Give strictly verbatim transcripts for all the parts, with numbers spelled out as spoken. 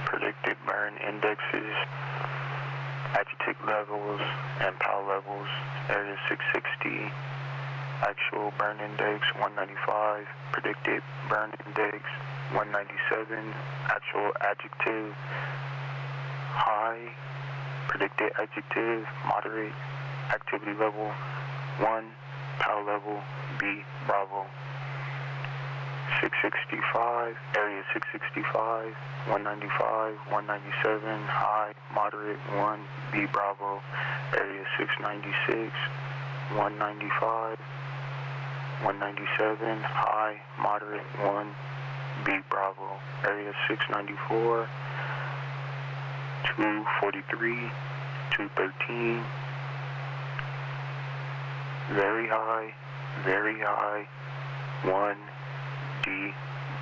predicted burn indexes, agitated levels, and power levels. Area six sixty, actual burn index one ninety-five, predicted burn index one ninety-seven, actual adjective high, predicted adjective moderate, activity level one, power level B, Bravo. six sixty-five, area six sixty-five, one ninety-five, one ninety-seven, high, moderate one, B, Bravo. Area six ninety-six, one ninety-five, one ninety-seven, high, moderate one, B, Bravo. Area six ninety-four, two forty-three, two thirteen, very high, very high, one, D.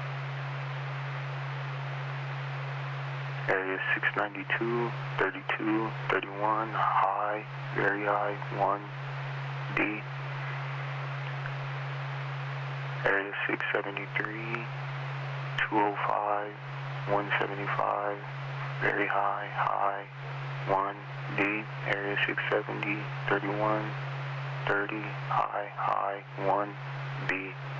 Area six ninety-two, thirty-two, thirty-one, high, very high, one, D. Area six seventy-three, two oh five, one seventy-five, very high, high, one, D. Area six seventy, thirty-one, thirty, high, high, one, B.